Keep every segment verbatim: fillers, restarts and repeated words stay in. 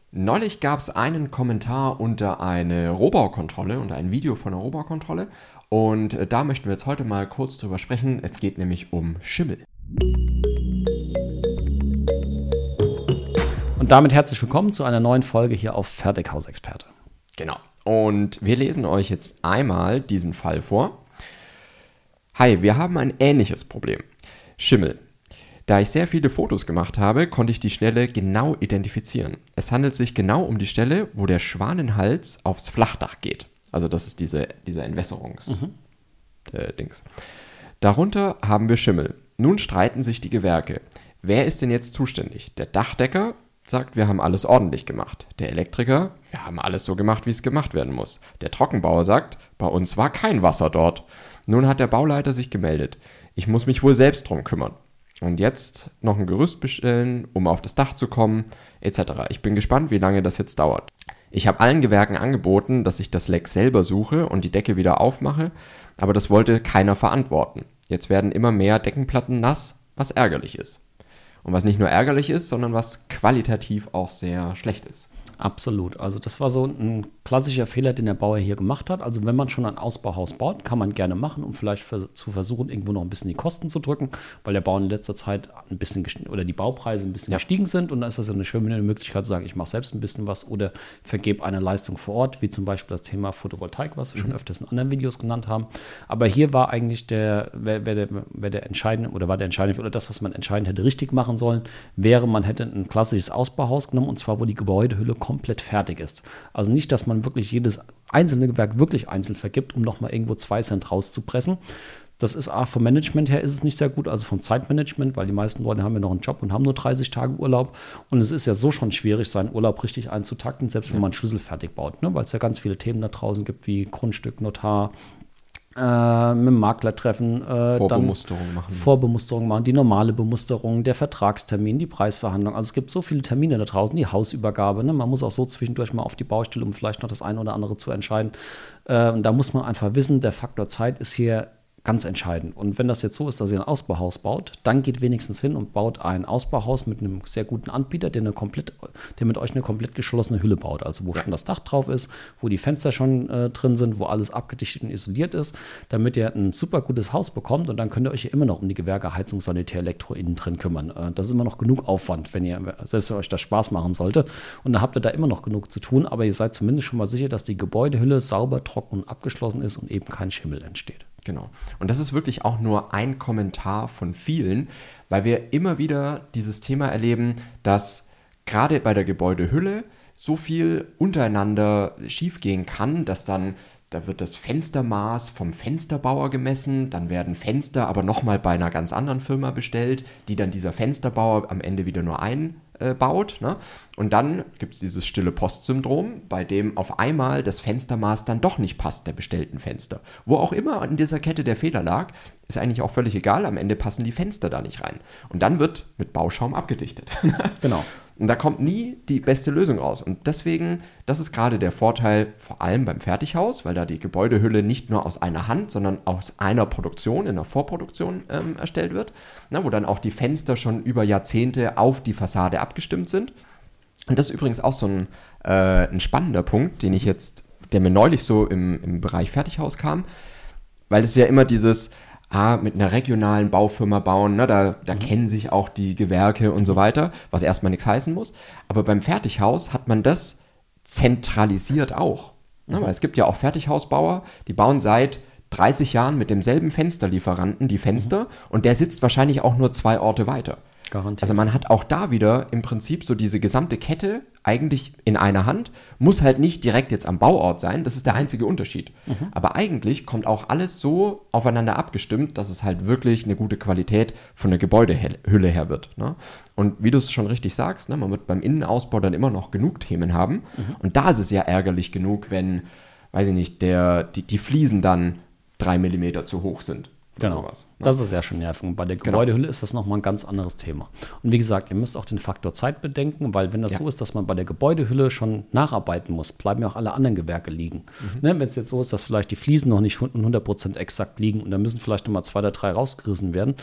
Neulich gab es einen Kommentar unter eine Rohbaukontrolle, unter ein Video von einer Rohbaukontrolle. Und äh, da möchten wir jetzt heute mal kurz drüber sprechen. Es geht nämlich um Schimmel. Und damit herzlich willkommen zu einer neuen Folge hier auf Fertighausexperte. Genau. Und wir lesen euch jetzt einmal diesen Fall vor. Hi, wir haben ein ähnliches Problem. Schimmel. Da ich sehr viele Fotos gemacht habe, konnte ich die Stelle genau identifizieren. Es handelt sich genau um die Stelle, wo der Schwanenhals aufs Flachdach geht. Also das ist diese, dieser Entwässerungs- Mhm. äh, Dings. Darunter haben wir Schimmel. Nun streiten sich die Gewerke. Wer ist denn jetzt zuständig? Der Dachdecker sagt, wir haben alles ordentlich gemacht. Der Elektriker, wir haben alles so gemacht, wie es gemacht werden muss. Der Trockenbauer sagt, bei uns war kein Wasser dort. Nun hat der Bauleiter sich gemeldet. Ich muss mich wohl selbst drum kümmern. Und jetzt noch ein Gerüst bestellen, um auf das Dach zu kommen, et cetera. Ich bin gespannt, wie lange das jetzt dauert. Ich habe allen Gewerken angeboten, dass ich das Leck selber suche und die Decke wieder aufmache, aber das wollte keiner verantworten. Jetzt werden immer mehr Deckenplatten nass, was ärgerlich ist. Und was nicht nur ärgerlich ist, sondern was qualitativ auch sehr schlecht ist. Absolut. Also das war so ein klassischer Fehler, den der Bauer hier gemacht hat. Also wenn man schon ein Ausbauhaus baut, kann man gerne machen, um vielleicht für, zu versuchen, irgendwo noch ein bisschen die Kosten zu drücken, weil der Bau in letzter Zeit ein bisschen gestiegen, oder die Baupreise ein bisschen ja. gestiegen sind. Und da ist das ja eine schöne Möglichkeit zu sagen, ich mache selbst ein bisschen was oder vergebe eine Leistung vor Ort, wie zum Beispiel das Thema Photovoltaik, was wir mhm. schon öfters in anderen Videos genannt haben. Aber hier war eigentlich der, wer, wer der, wer der entscheidende oder war der entscheidende oder das, was man entscheidend hätte richtig machen sollen, wäre, man hätte ein klassisches Ausbauhaus genommen, und zwar, wo die Gebäudehülle komplett fertig ist. Also nicht, dass man wirklich jedes einzelne Gewerk wirklich einzeln vergibt, um nochmal irgendwo zwei Cent rauszupressen. Das ist auch vom Management her ist es nicht sehr gut, also vom Zeitmanagement, weil die meisten Leute haben ja noch einen Job und haben nur dreißig Tage Urlaub. Und es ist ja so schon schwierig, seinen Urlaub richtig einzutakten, selbst wenn man Schlüssel fertig baut, ne? Weil es ja ganz viele Themen da draußen gibt, wie Grundstück, Notar, Äh, mit dem Makler treffen, äh, Vorbemusterung dann machen. Vorbemusterung machen, die normale Bemusterung, der Vertragstermin, die Preisverhandlung. Also es gibt so viele Termine da draußen, die Hausübergabe. Ne? Man muss auch so zwischendurch mal auf die Baustelle, um vielleicht noch das eine oder andere zu entscheiden. Äh, und da muss man einfach wissen, der Faktor Zeit ist hier ganz entscheidend. Und wenn das jetzt so ist, dass ihr ein Ausbauhaus baut, dann geht wenigstens hin und baut ein Ausbauhaus mit einem sehr guten Anbieter, der, eine komplett, der mit euch eine komplett geschlossene Hülle baut. Also wo ja. schon das Dach drauf ist, wo die Fenster schon äh, drin sind, wo alles abgedichtet und isoliert ist, damit ihr ein super gutes Haus bekommt, und dann könnt ihr euch ja immer noch um die Gewerke, Heizung, Sanitär, Elektro innen drin kümmern. Äh, das ist immer noch genug Aufwand, wenn ihr, selbst wenn euch das Spaß machen sollte. Und da habt ihr da immer noch genug zu tun, aber ihr seid zumindest schon mal sicher, dass die Gebäudehülle sauber, trocken und abgeschlossen ist und eben kein Schimmel entsteht. Genau. Und das ist wirklich auch nur ein Kommentar von vielen, weil wir immer wieder dieses Thema erleben, dass gerade bei der Gebäudehülle so viel untereinander schiefgehen kann, dass dann, da wird das Fenstermaß vom Fensterbauer gemessen, dann werden Fenster aber nochmal bei einer ganz anderen Firma bestellt, die dann dieser Fensterbauer am Ende wieder nur einbaut. Ne? Und dann gibt es dieses stille Post-Syndrom, bei dem auf einmal das Fenstermaß dann doch nicht passt, der bestellten Fenster. Wo auch immer in dieser Kette der Fehler lag, ist eigentlich auch völlig egal, am Ende passen die Fenster da nicht rein. Und dann wird mit Bauschaum abgedichtet. Genau. Und da kommt nie die beste Lösung raus. Und deswegen, das ist gerade der Vorteil, vor allem beim Fertighaus, weil da die Gebäudehülle nicht nur aus einer Hand, sondern aus einer Produktion, in der Vorproduktion ähm, erstellt wird, ne, wo dann auch die Fenster schon über Jahrzehnte auf die Fassade abgestimmt sind. Und das ist übrigens auch so ein, äh, ein spannender Punkt, den ich jetzt, der mir neulich so im, im Bereich Fertighaus kam, weil es ja immer dieses, ah, mit einer regionalen Baufirma bauen, ne, da, da mhm. kennen sich auch die Gewerke und so weiter, was erstmal nichts heißen muss. Aber beim Fertighaus hat man das zentralisiert auch. Mhm. Ne, weil es gibt ja auch Fertighausbauer, die bauen seit dreißig Jahren mit demselben Fensterlieferanten die Fenster, mhm. und der sitzt wahrscheinlich auch nur zwei Orte weiter. Garantiert. Also man hat auch da wieder im Prinzip so diese gesamte Kette eigentlich in einer Hand, muss halt nicht direkt jetzt am Bauort sein, das ist der einzige Unterschied. Mhm. Aber eigentlich kommt auch alles so aufeinander abgestimmt, dass es halt wirklich eine gute Qualität von der Gebäudehülle her wird. Ne? Und wie du es schon richtig sagst, ne, man wird beim Innenausbau dann immer noch genug Themen haben. Mhm. Und da ist es ja ärgerlich genug, wenn, weiß ich nicht, der, die, die Fliesen dann drei Millimeter zu hoch sind. Genau, sowas, ne? Das ist ja schon nervig. Und bei der Gebäudehülle genau. ist das nochmal ein ganz anderes Thema. Und wie gesagt, ihr müsst auch den Faktor Zeit bedenken, weil wenn das ja. so ist, dass man bei der Gebäudehülle schon nacharbeiten muss, bleiben ja auch alle anderen Gewerke liegen. Mhm. Ne, wenn es jetzt so ist, dass vielleicht die Fliesen noch nicht hundert Prozent exakt liegen und da müssen vielleicht nochmal zwei oder drei rausgerissen werden,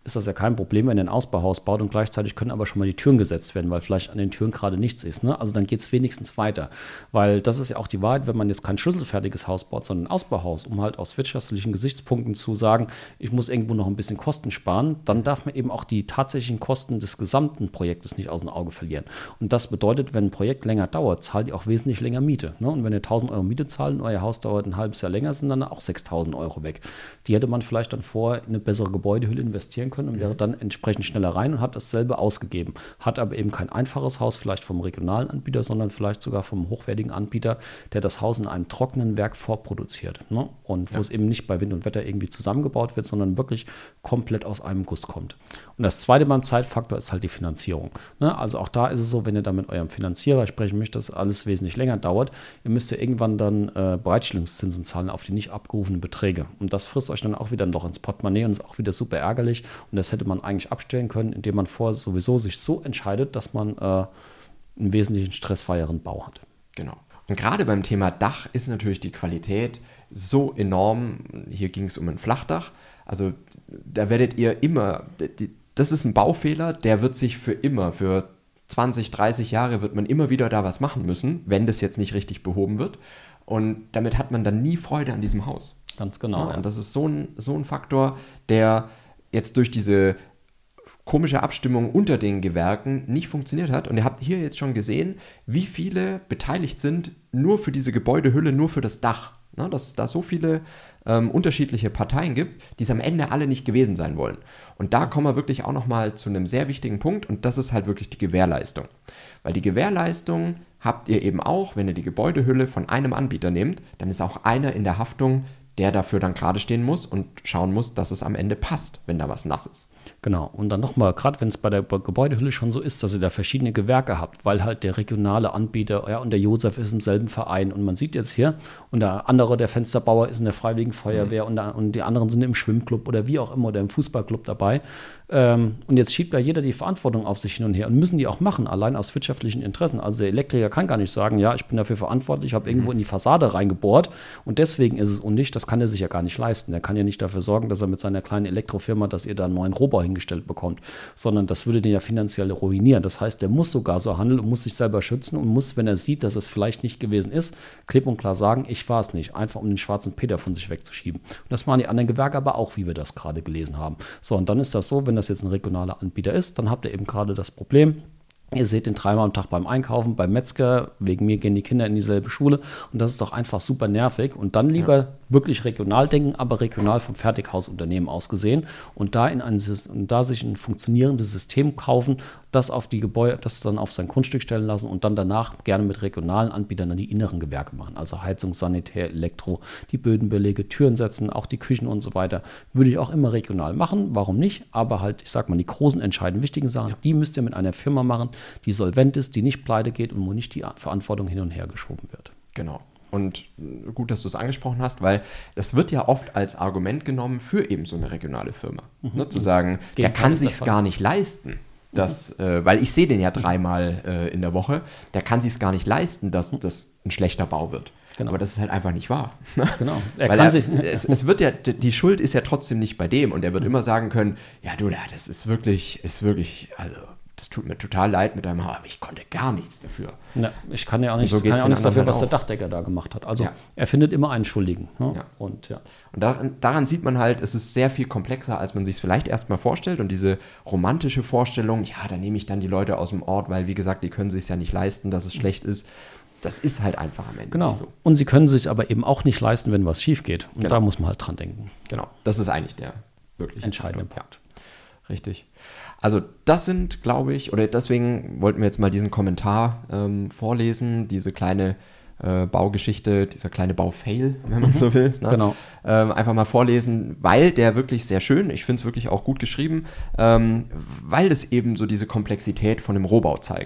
ist das ja kein Problem, wenn ihr ein Ausbauhaus baut und gleichzeitig können aber schon mal die Türen gesetzt werden, weil vielleicht an den Türen gerade nichts ist. Ne? Also dann geht es wenigstens weiter. Weil das ist ja auch die Wahrheit, wenn man jetzt kein schlüsselfertiges Haus baut, sondern ein Ausbauhaus, um halt aus wirtschaftlichen Gesichtspunkten zu sagen, ich muss irgendwo noch ein bisschen Kosten sparen, dann darf man eben auch die tatsächlichen Kosten des gesamten Projektes nicht aus dem Auge verlieren. Und das bedeutet, wenn ein Projekt länger dauert, zahlt ihr auch wesentlich länger Miete. Ne? Und wenn ihr tausend Euro Miete zahlt und euer Haus dauert ein halbes Jahr länger, sind dann auch sechstausend Euro weg. Die hätte man vielleicht dann vorher in eine bessere Gebäudehülle investieren können und wäre dann entsprechend schneller rein und hat dasselbe ausgegeben. Hat aber eben kein einfaches Haus, vielleicht vom regionalen Anbieter, sondern vielleicht sogar vom hochwertigen Anbieter, der das Haus in einem trockenen Werk vorproduziert. Ne? Und wo ja. es eben nicht bei Wind und Wetter irgendwie zusammengebaut wird, sondern wirklich komplett aus einem Guss kommt. Und das Zweite beim Zeitfaktor ist halt die Finanzierung. Ne? Also auch da ist es so, wenn ihr da mit eurem Finanzierer sprechen möchtet, dass alles wesentlich länger dauert, ihr müsst ja irgendwann dann äh, Bereitstellungszinsen zahlen auf die nicht abgerufenen Beträge. Und das frisst euch dann auch wieder ein Loch ins Portemonnaie und ist auch wieder super ärgerlich. Und das hätte man eigentlich abstellen können, indem man vorher sowieso sich so entscheidet, dass man äh, einen wesentlichen stressfreieren Bau hat. Genau. Und gerade beim Thema Dach ist natürlich die Qualität so enorm. Hier ging es um ein Flachdach. Also da werdet ihr immer, das ist ein Baufehler, der wird sich für immer, für zwanzig, dreißig Jahre wird man immer wieder da was machen müssen, wenn das jetzt nicht richtig behoben wird. Und damit hat man dann nie Freude an diesem Haus. Ganz genau. Ja, ja. Und das ist so ein, so ein Faktor, der jetzt durch diese komische Abstimmung unter den Gewerken nicht funktioniert hat. Und ihr habt hier jetzt schon gesehen, wie viele beteiligt sind nur für diese Gebäudehülle, nur für das Dach. Na, dass es da so viele ähm, unterschiedliche Parteien gibt, die es am Ende alle nicht gewesen sein wollen. Und da kommen wir wirklich auch nochmal zu einem sehr wichtigen Punkt und das ist halt wirklich die Gewährleistung. Weil die Gewährleistung habt ihr eben auch, wenn ihr die Gebäudehülle von einem Anbieter nehmt, dann ist auch einer in der Haftung, der dafür dann gerade stehen muss und schauen muss, dass es am Ende passt, wenn da was nass ist. Genau. Und dann nochmal, gerade wenn es bei der Gebäudehülle schon so ist, dass ihr da verschiedene Gewerke habt, weil halt der regionale Anbieter, ja, und der Josef ist im selben Verein und man sieht jetzt hier, und der andere, der Fensterbauer, ist in der Freiwilligen Feuerwehr mhm. und, da, und die anderen sind im Schwimmclub oder wie auch immer oder im Fußballclub dabei. Ähm, und jetzt schiebt da jeder die Verantwortung auf sich hin und her und müssen die auch machen, allein aus wirtschaftlichen Interessen. Also der Elektriker kann gar nicht sagen, ja, ich bin dafür verantwortlich, ich habe mhm. irgendwo in die Fassade reingebohrt und deswegen ist es undicht. Das kann er sich ja gar nicht leisten. Der kann ja nicht dafür sorgen, dass er mit seiner kleinen Elektrofirma, dass ihr da einen neuen Rohbau hingestellt bekommt, sondern das würde den ja finanziell ruinieren. Das heißt, der muss sogar so handeln und muss sich selber schützen und muss, wenn er sieht, dass es vielleicht nicht gewesen ist, klipp und klar sagen, ich war es nicht, einfach um den schwarzen Peter von sich wegzuschieben. Und das machen die anderen Gewerke aber auch, wie wir das gerade gelesen haben. So, und dann ist das so, wenn das jetzt ein regionaler Anbieter ist, dann habt ihr eben gerade das Problem, ihr seht den dreimal am Tag beim Einkaufen, beim Metzger, wegen mir gehen die Kinder in dieselbe Schule und das ist doch einfach super nervig und dann lieber ja. wirklich regional denken, aber regional vom Fertighausunternehmen aus gesehen und da, in ein, und da sich ein funktionierendes System kaufen, das auf die Gebäude, das dann auf sein Grundstück stellen lassen und dann danach gerne mit regionalen Anbietern dann die inneren Gewerke machen, also Heizung, Sanitär, Elektro, die Bödenbeläge, Türen setzen, auch die Küchen und so weiter, würde ich auch immer regional machen, warum nicht, aber halt, ich sag mal, die großen, entscheidenden, wichtigen Sachen, ja. die müsst ihr mit einer Firma machen, die solvent ist, die nicht pleite geht und wo nicht die Verantwortung hin und her geschoben wird. Genau. Und gut, dass du es angesprochen hast, weil das wird ja oft als Argument genommen für eben so eine regionale Firma. Mhm. Ne, zu sagen, der kann sich's gar nicht leisten. Dass, mhm. äh, weil ich sehe den ja dreimal äh, in der Woche, der kann sich's gar nicht leisten, dass das ein schlechter Bau wird. Genau. Aber das ist halt einfach nicht wahr. Genau. Er Weil kann er, sich, es, es wird ja, die Schuld ist ja trotzdem nicht bei dem und er wird mhm. immer sagen können, ja du, das ist wirklich, ist wirklich, also das tut mir total leid mit deinem Haar, aber ich konnte gar nichts dafür. Ja, ich kann ja auch, nicht, so kann ja auch nichts dafür, halt was der Dachdecker da gemacht hat. Also ja. er findet immer einen Schuldigen. Ne? Ja. Und, ja. und daran, daran sieht man halt, es ist sehr viel komplexer, als man sich es vielleicht erstmal vorstellt. Und diese romantische Vorstellung, ja, da nehme ich dann die Leute aus dem Ort, weil wie gesagt, die können sich es ja nicht leisten, dass es mhm. schlecht ist. Das ist halt einfach am Ende genau. nicht so. Und sie können sich aber eben auch nicht leisten, wenn was schief geht. Und genau. da muss man halt dran denken. Genau, das ist eigentlich der wirklich entscheidende Punkt. Ja. Richtig. Also das sind, glaube ich, oder deswegen wollten wir jetzt mal diesen Kommentar ähm, vorlesen, diese kleine äh, Baugeschichte, dieser kleine Baufail, wenn man so will. Ne? Genau. Ähm, einfach mal vorlesen, weil der wirklich sehr schön, ich finde es wirklich auch gut geschrieben, ähm, weil es eben so diese Komplexität von dem Rohbau zeigt.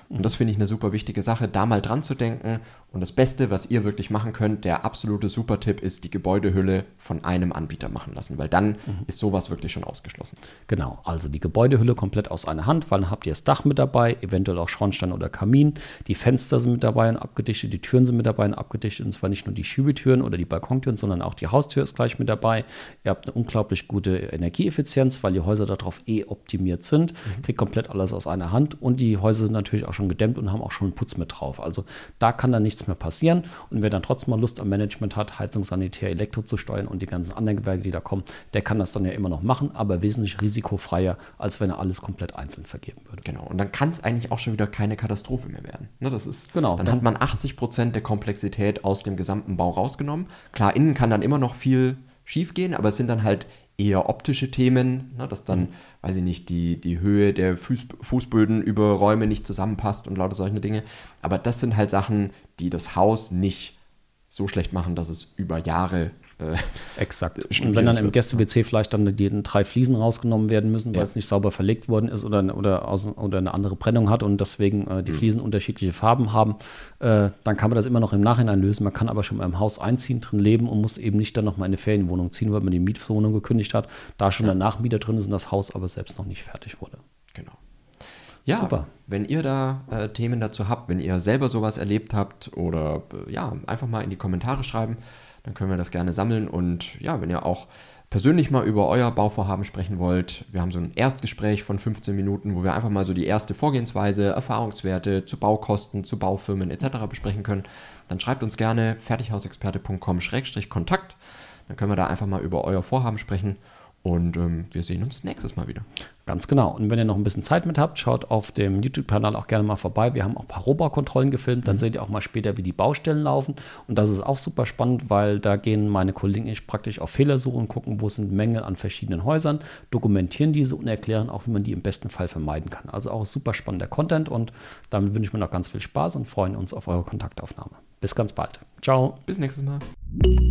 Und das finde ich eine super wichtige Sache, da mal dran zu denken. Und das Beste, was ihr wirklich machen könnt, der absolute Supertipp ist, die Gebäudehülle von einem Anbieter machen lassen, weil dann mhm. ist sowas wirklich schon ausgeschlossen. Genau, also die Gebäudehülle komplett aus einer Hand, weil dann habt ihr das Dach mit dabei, eventuell auch Schornstein oder Kamin, die Fenster sind mit dabei und abgedichtet, die Türen sind mit dabei und abgedichtet, und zwar nicht nur die Schiebetüren oder die Balkontüren, sondern auch die Haustür ist gleich mit dabei. Ihr habt eine unglaublich gute Energieeffizienz, weil die Häuser darauf eh optimiert sind, mhm. kriegt komplett alles aus einer Hand und die Häuser sind natürlich auch schon gedämmt und haben auch schon einen Putz mit drauf. Also da kann dann nichts mehr passieren. Und wer dann trotzdem mal Lust am Management hat, Heizung, Sanitär, Elektro zu steuern und die ganzen anderen Gewerke, die da kommen, der kann das dann ja immer noch machen, aber wesentlich risikofreier, als wenn er alles komplett einzeln vergeben würde. Genau. Und dann kann es eigentlich auch schon wieder keine Katastrophe mehr werden. Ne, das ist, genau. Dann hat man achtzig Prozent der Komplexität aus dem gesamten Bau rausgenommen. Klar, innen kann dann immer noch viel schief gehen, aber es sind dann halt eher optische Themen, ne, dass dann, mhm. weiß ich nicht, die, die Höhe der Fuß, Fußböden über Räume nicht zusammenpasst und lauter solche Dinge. Aber das sind halt Sachen, die das Haus nicht so schlecht machen, dass es über Jahre äh, exakt. Und wenn dann im Gäste-W C vielleicht dann die drei Fliesen rausgenommen werden müssen, weil ja. es nicht sauber verlegt worden ist oder, oder, aus, oder eine andere Brennung hat und deswegen äh, die mhm. Fliesen unterschiedliche Farben haben, äh, dann kann man das immer noch im Nachhinein lösen. Man kann aber schon mal im Haus einziehen, drin leben und muss eben nicht dann noch mal in eine Ferienwohnung ziehen, weil man die Mietwohnung gekündigt hat, da schon ja. der Nachmieter drin ist und das Haus aber selbst noch nicht fertig wurde. Genau. Ja, super. Wenn ihr da äh, Themen dazu habt, wenn ihr selber sowas erlebt habt oder äh, ja, einfach mal in die Kommentare schreiben, dann können wir das gerne sammeln. Und ja, wenn ihr auch persönlich mal über euer Bauvorhaben sprechen wollt, wir haben so ein Erstgespräch von fünfzehn Minuten, wo wir einfach mal so die erste Vorgehensweise, Erfahrungswerte zu Baukosten, zu Baufirmen et cetera besprechen können, dann schreibt uns gerne fertighausexperte punkt com Schrägstrich Kontakt. Dann können wir da einfach mal über euer Vorhaben sprechen. Und ähm, wir sehen uns nächstes Mal wieder. Ganz genau. Und wenn ihr noch ein bisschen Zeit mit habt, schaut auf dem YouTube-Kanal auch gerne mal vorbei. Wir haben auch ein paar Rohbaukontrollen gefilmt. Dann mhm. seht ihr auch mal später, wie die Baustellen laufen. Und das ist auch super spannend, weil da gehen meine Kollegen ich praktisch auf Fehlersuche und gucken, wo sind Mängel an verschiedenen Häusern, dokumentieren diese und erklären auch, wie man die im besten Fall vermeiden kann. Also auch super spannender Content. Und damit wünsche ich mir noch ganz viel Spaß und freuen uns auf eure Kontaktaufnahme. Bis ganz bald. Ciao. Bis nächstes Mal.